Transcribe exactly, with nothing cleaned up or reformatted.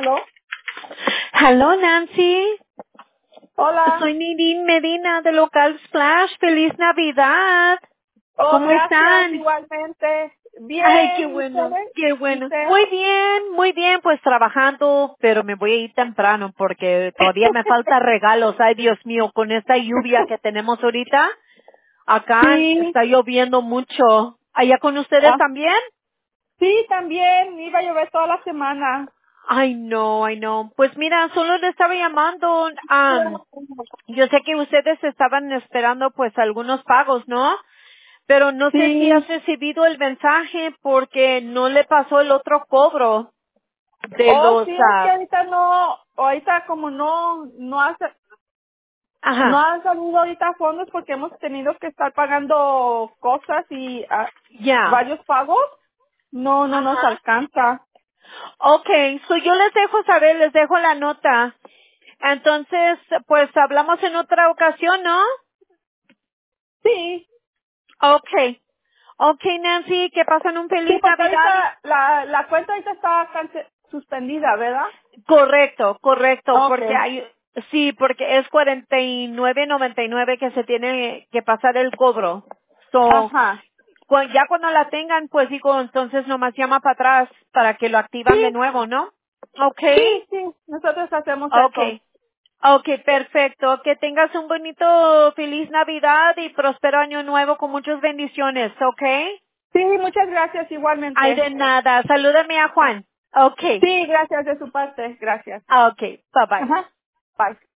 ¿Aló? Hello, Nancy. Hola. Soy Nidín Medina de Local Splash. ¡Feliz Navidad! Oh, ¿Cómo gracias, están? igualmente. Ay, qué Bien, ¿y bueno, ustedes? qué ¿Y bueno. usted? Muy bien, muy bien, pues trabajando, pero me voy a ir temprano porque todavía me falta regalos. Ay, Dios mío, con esta lluvia que tenemos ahorita, acá Sí. está lloviendo mucho. ¿Allá con ustedes Ah, también? sí, también. Iba a llover toda la semana. Ay, no, ay, no. Pues mira, solo le estaba llamando. am, yo sé que ustedes estaban esperando pues algunos pagos, ¿no? Pero no sé si has Sí. recibido el mensaje porque no le pasó el otro cobro de Oh, los, sí, es que ah, ahorita no, ahorita como no, no hace, no ajá, han salido ahorita fondos porque hemos tenido que estar pagando cosas y ah, ya, varios pagos. No, no nos ajá. alcanza. Okay, so yo les dejo saber, les dejo la nota. Entonces, pues hablamos en otra ocasión, ¿no? Sí. Okay. Okay, Nancy, que pasen un Sí, feliz porque Navidad. ahorita la, la cuenta ahorita está cance- suspendida, ¿verdad? Correcto, correcto, porque Okay. hay, sí, porque es cuarenta y nueve noventa y nueve que se tiene que pasar el cobro. So, Ajá. cu- ya cuando la tengan, pues digo, entonces nomás llama para atrás para que lo activan de Sí, nuevo, ¿no? Okay, sí, sí. Nosotros hacemos eso. okay, okay, perfecto. Que tengas un bonito, feliz Navidad y próspero año nuevo con muchas bendiciones, okay? Sí, muchas gracias Ay, igualmente. de nada. Salúdame a Juan. Okay, Sí, gracias de su parte. Gracias. okay, bye bye. Ajá. Bye.